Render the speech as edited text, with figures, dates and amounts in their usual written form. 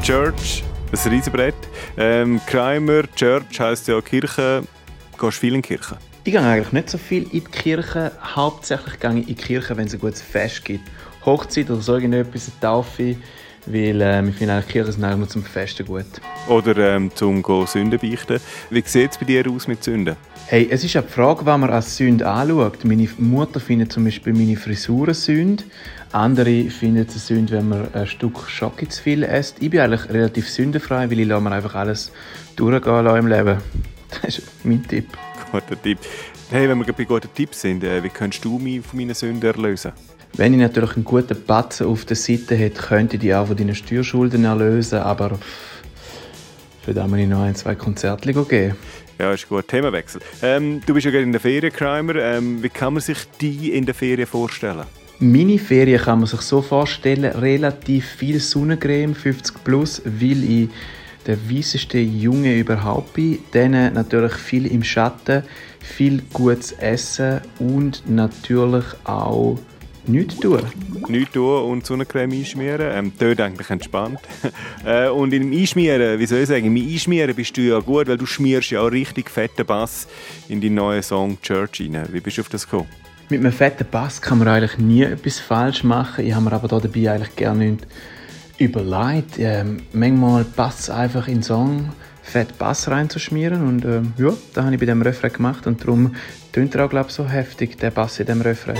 Church, ein Riesenbrett. Kramer, Church heisst ja Kirche. Gehst du viel in die Kirche? Ich gehe eigentlich nicht so viel in die Kirche. Hauptsächlich gehe ich in die Kirche, wenn es ein gutes Fest gibt. Hochzeit oder so irgendetwas, eine Taufe. Weil wir finden eigentlich, Kirche sind eigentlich nur zum Festen gut. Oder zum Sünden beichten. Wie sieht es bei dir aus mit Sünden? Hey, es ist eine Frage, was man als Sünde anschaut. Meine Mutter findet zum Beispiel meine Frisur eine Sünde. Andere finden es eine Sünde, wenn man ein Stück Schoki zu viel isst. Ich bin eigentlich relativ sündenfrei, weil ich mir einfach alles durchgehen im Leben. Das ist mein Tipp. Guter Tipp. Hey, wenn wir bei guten Tipps sind, wie kannst du mich von meinen Sünden erlösen? Wenn ich natürlich einen guten Batzen auf der Seite hätte, könnte ich dich auch von deinen Steuerschulden erlösen, aber für das muss ich noch 1-2 Konzerte geben. Ja, ist gut. Themawechsel. Du bist ja gerade in der Ferien, Kramer. Wie kann man sich die in der Ferien vorstellen? Meine Ferien kann man sich so vorstellen, relativ viel Sonnencreme, 50+, weil ich der weisseste Junge überhaupt bin. Dann natürlich viel im Schatten, viel gutes Essen und natürlich auch nichts tun. Nichts tun und Sonnencreme einschmieren. Dort eigentlich entspannt. Und im Einschmieren, wie soll ich sagen, im Einschmieren bist du ja gut, weil du schmierst ja auch richtig fetten Bass in deinen neuen Song «Church» rein. Wie bist du auf das gekommen? Mit einem fetten Bass kann man eigentlich nie etwas falsch machen. Ich habe mir aber dabei eigentlich gerne nichts überlegt. Manchmal passt es einfach in den Song, fett Bass reinzuschmieren. Und ja, das habe ich bei diesem Refrain gemacht. Und darum tönt er auch, glaube ich, so heftig, der Bass in diesem Refrain.